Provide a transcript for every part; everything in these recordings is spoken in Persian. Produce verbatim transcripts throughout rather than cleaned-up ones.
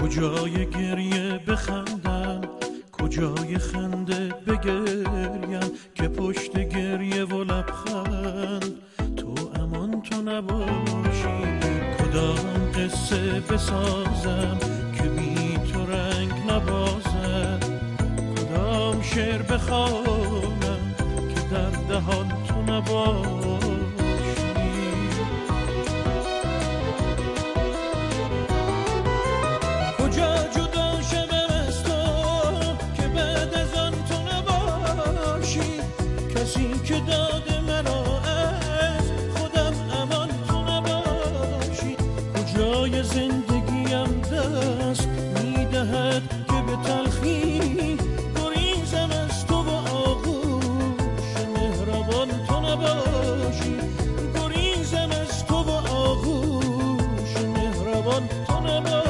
کجای گریه بخندم، کجای خنده بگریم، که پشت گریه و لبخند تو امان تو نباشی. کدام قصه بسازم که بی تو رنگ نبازد، کدام شعر بخوانم که در دهان تو نباشی. کجا جدا شوم از تو که بعد از آن تو نباشی، کسی که داده مرا از خودم امان تو نباشی. کجای زندگیم دست میدهد که به تلخی گریزم از تو و آغوش مهربان تو نباشی. گریزم از تو و آغوش مهربان تو نباشی.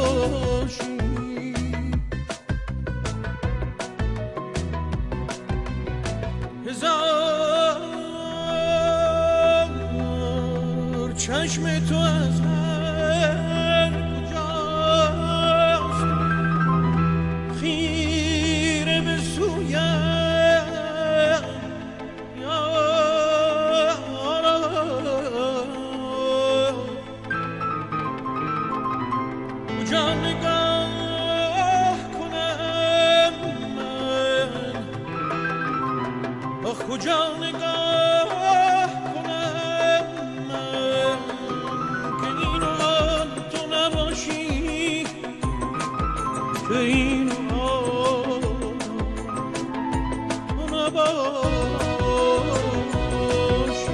هزار چشم تو از هر کجاست، خیره به سویم کجا نگاه کنم من، آخ کجا نگاه کنم من که این آن تو نباشی، که این آن تو نباشی.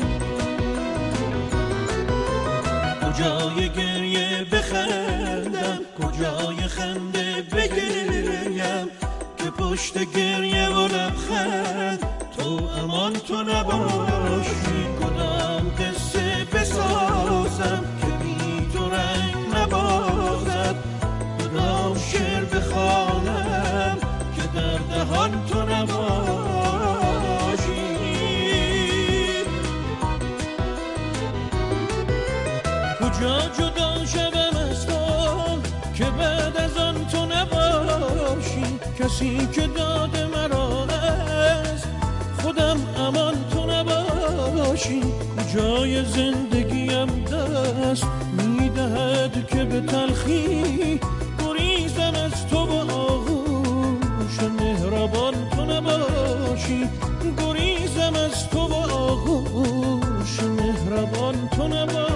کجای گریه بخندم، کجای خنده بگریم، که پشت گریه و لبخند تو امان تو نباشی. کدام قصه بسازم که بی تو رنگ نبازد، کدام شعر بخوانم که در دهان تو نباشی. کجا جدا شوم از تو که بعد از آن تو نباشی، کسی که داده مرا از خودم امان تو نباشی. کجای زندگیم دست میدهد که به تلخی گریزم از تو و آغوش مهربان تو نباشی. گریزم از تو و آغوش مهربان تو نباشی.